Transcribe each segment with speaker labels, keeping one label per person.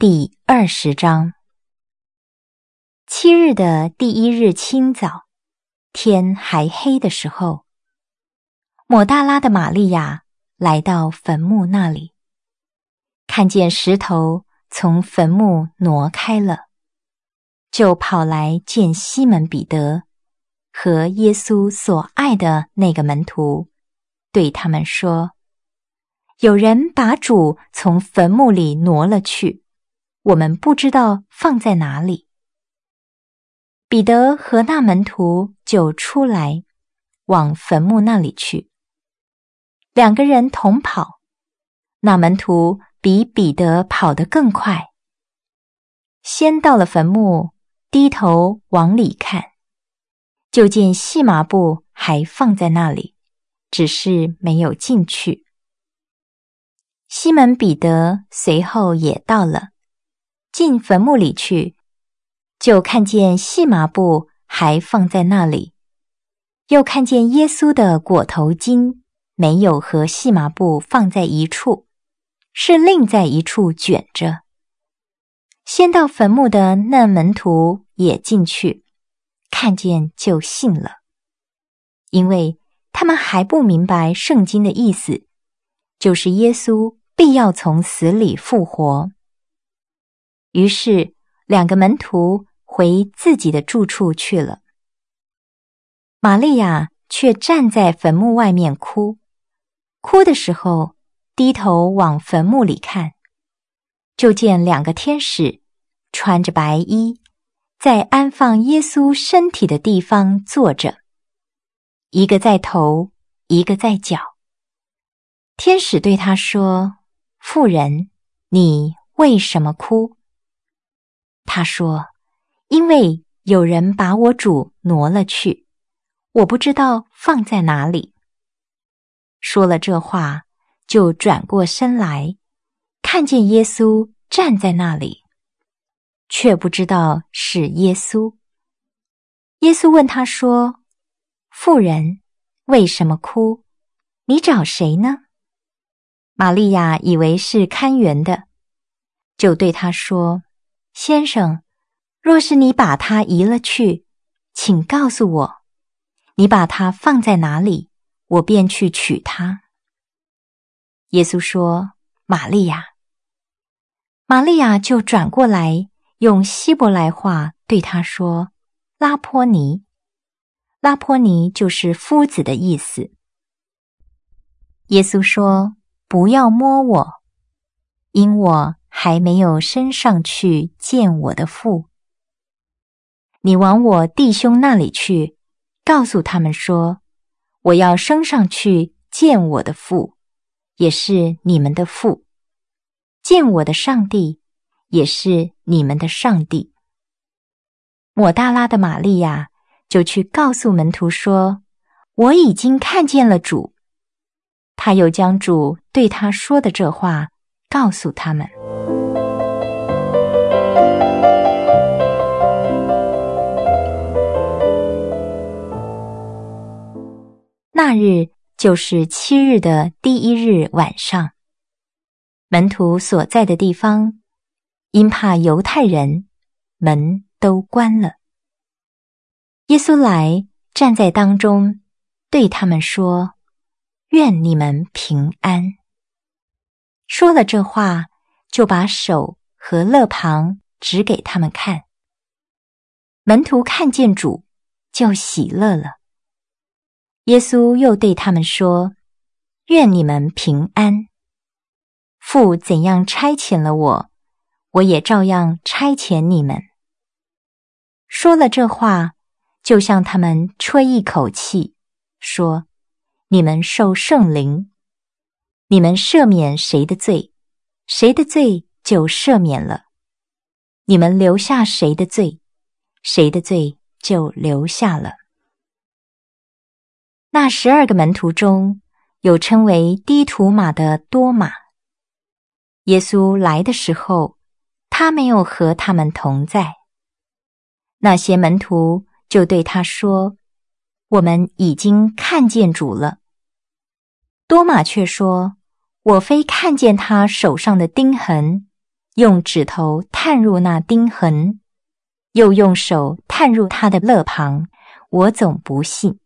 Speaker 1: 第20章。7日的第1日清早，天还黑的时候，抹大拉的玛利亚来到坟墓那里，看见石头从坟墓挪开了，就跑来见西门彼得和耶稣所爱的那个门徒，对他们说：有人把主从坟墓里挪了去，我们不知道放在哪里。彼得和那门徒就出来，往坟墓那里去。2个人同跑，那门徒比彼得跑得更快。先到了坟墓，低头往里看，就见细麻布还放在那里，只是没有进去。西门彼得随后也到了，进坟墓里去，就看见细麻布还放在那里，又看见耶稣的裹头巾没有和细麻布放在一处，是另在一处卷着。先到坟墓的那门徒也进去，看见就信了，因为他们还不明白圣经的意思，就是耶稣必要从死里复活。于是2个门徒回自己的住处去了。玛利亚却站在坟墓外面哭，哭的时候低头往坟墓里看，就见2个天使穿着白衣，在安放耶稣身体的地方坐着，一个在头，一个在脚。天使对他说：妇人，你为什么哭？他说：因为有人把我主挪了去，我不知道放在哪里。说了这话，就转过身来，看见耶稣站在那里，却不知道是耶稣。耶稣问他说：妇人，为什么哭？你找谁呢？玛利亚以为是看园的，就对他说：先生，若是你把他移了去，请告诉我，你把他放在哪里，我便去取他。耶稣说：玛利亚。玛利亚就转过来，用希伯来话对他说：拉波尼。拉波尼就是夫子的意思。耶稣说：不要摸我，因我还没有升上去见我的父。你往我弟兄那里去，告诉他们说，我要升上去见我的父，也是你们的父，见我的上帝，也是你们的上帝。抹大拉的玛利亚就去告诉门徒说：我已经看见了主。他又将主对他说的这话告诉他们。那日就是7日的第1日晚上，门徒所在的地方，因怕犹太人，门都关了。耶稣来，站在当中，对他们说：愿你们平安。说了这话，就把手和肋旁指给他们看。门徒看见主，就喜乐了。耶稣又对他们说：愿你们平安。父怎样差遣了我，我也照样差遣你们。说了这话，就向他们吹一口气，说：你们受圣灵。你们赦免谁的罪，谁的罪就赦免了；你们留下谁的罪，谁的罪就留下了。那12个门徒中，有称为低图马的多马。耶稣来的时候，他没有和他们同在。那些门徒就对他说：我们已经看见主了。多马却说：我非看见他手上的钉痕， 用指头探入那钉痕，又用手探入他的肋旁，我总不信。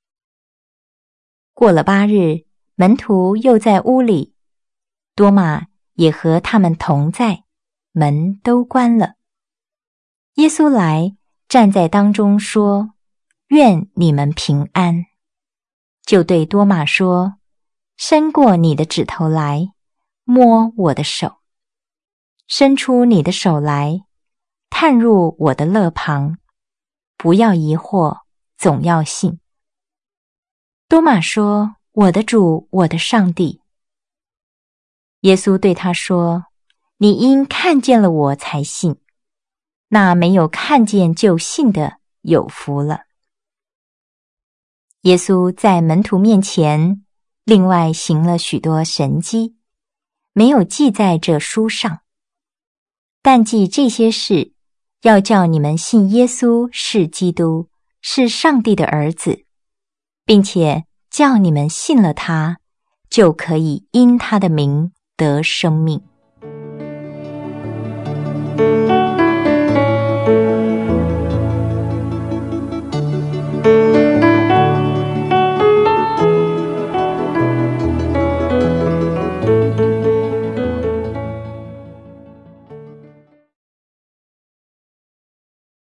Speaker 1: 过了8日，门徒又在屋里，多马也和他们同在，门都关了。耶稣来，站在当中说：愿你们平安。就对多马说：伸过你的指头来，摸我的手；伸出你的手来，探入我的肋旁。不要疑惑，总要信。多马说：我的主，我的上帝。耶稣对他说：你因看见了我才信，那没有看见就信的有福了。耶稣在门徒面前另外行了许多神迹，没有记在这书上，但记这些事，要叫你们信耶稣是基督，是上帝的儿子，并且叫你们信了他，就可以因他的名得生命。